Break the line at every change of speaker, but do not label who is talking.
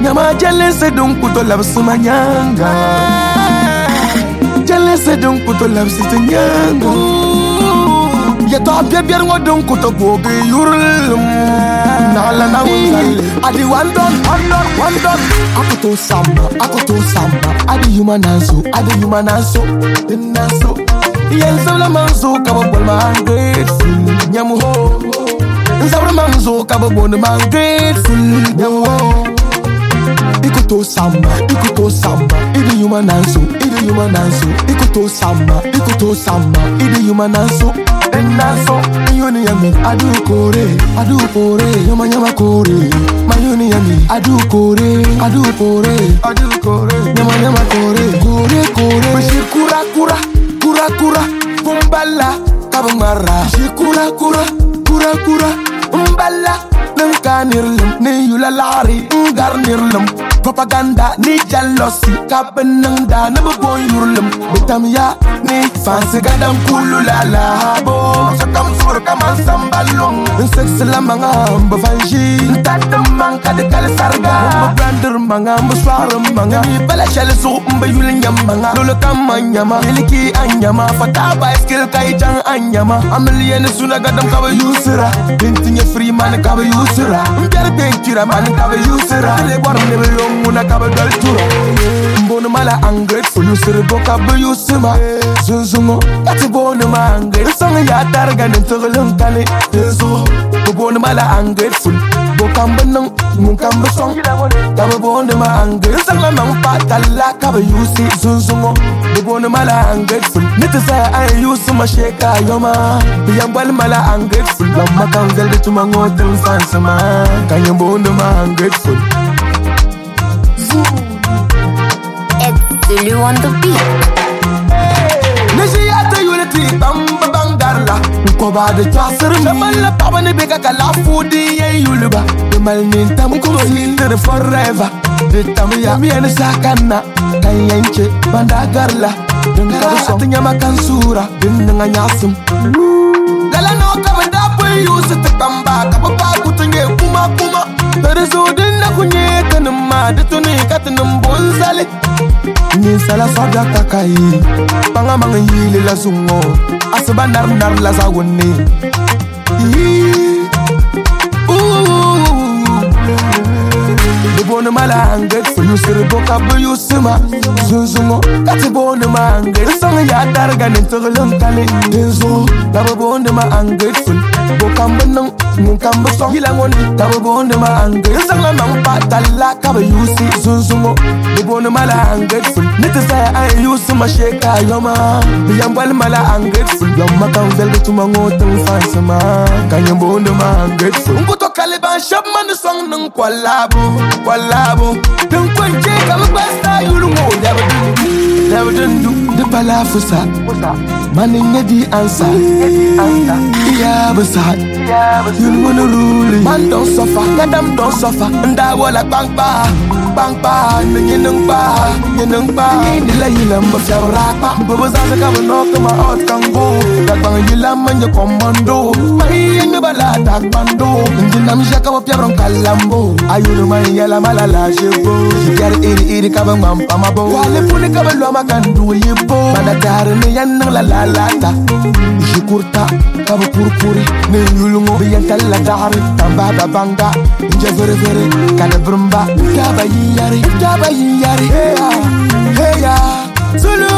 Nyama jealous don't put a love sumanyanga. Jealous don't put a love sitanyanga. Ya top ya biar ngodong kuto bobe yurlum. Nala na unzal. Adi one done. Aku to samba. Adi human anso. Naso. Yen sabla manzo kababol mangrateful. Nyamu ho. Sabla manzo kababol mangrateful. Nyamu ho. Ikuto samba. Adi human anso. Ikuto samba. Adi human anso. Naso, mayuni yami, adu kore, nyama kore, mayuni yami, adu kore, nyama kore, bashir kura, bumbala, kabangmara, bashir kura, bumbala, nangkanirlum, ne yulalari, ngarnirlum, propaganda, ni jealousy, kabenangda, nababon yurlum, betamya, ni fancy gadam kululala, bo, sakam sur kaman sambalong, sex la manga, bavanji, tatamang kadekal sarga, brander manga, muswar manga, ni bala shell so mbayul nyamanga, lolo kamanyama, miliki anyama, fataba skill kaijang anyama, amelian suna gadam kaba yusra, bintinya free man kaba yusra, mbere benkira man kaba yusra, le borom le yong muna kaba dal tura, mbono mala ungrateful yusra boka bu yusma, zunzungo, kati bono ma ungrateful, sanga ya targa nentogolong kane, zo, bono mala ungrateful, boka mbanong, mukamba song, kaba bono ma ungrateful, sanga mang patala kaba yusi, zunzungo, bono mala ungrateful, nitasa ay yusma sheka yoma, biyambal mala ungrateful, lamma kangal de tumangotel fansama, kanyang bono ma ungrateful.
It's Lou on the beat.
Nishiyata unity, bamba bangarla. Nkoba de chasser, shamala papa ne bega kala foodi ye yuluba. The malminta muko hinder forever. The tamia mi ene sakana, kayenche bandagarla. Dunga soti nyama kansura, dinga nyasum. Lala no kabanda po use te bamba, kababa kutunye kuma. Tereso dinna kunye kanuma, detuni katanum bonzale. Ni sala sabja takai, panga manga yile la zungo, asaba nar la zawone. Bono mala ungrateful, yusere boka bu yusma, zunzungo, kati bono ma ungrateful, sanga ya targa nentogolong kale, denzo, kaba bono ma ungrateful, boka mbanong, mukamba song, hilangoni, kaba bono ma ungrateful, sanga mang patala kaba yusi, zunzungo, bono mala ungrateful, nitasa ay yusma sheka yoma, biyambal mala ungrateful, yoma kanzel de tumangotong fansama, kanyang bono ma ungrateful, unkuto kaliban shop man song nung kwalabo, don't quite check I'm a basta, you don't know, never do the palafusa, manning the answer, yeah, beside, you wanna rule, man don't suffer, madam don't suffer, and I will like bang ba, yenung ba, the lay lamb of your rapa, but was as a cover knock to my heart can go, that bang you lamb and your commando, my in the balata bando, and then I'm shaka up your calambo, I you my yellow malala, you get it, cover mum, amabo, while the punic of a lama can do you bo, and a garden and la lata, Shikurta, cover purpuri, ne yulungo, be and tell la dari, tamba banga, very, Kadabrumba, Tabayari, hey ya, Zulu.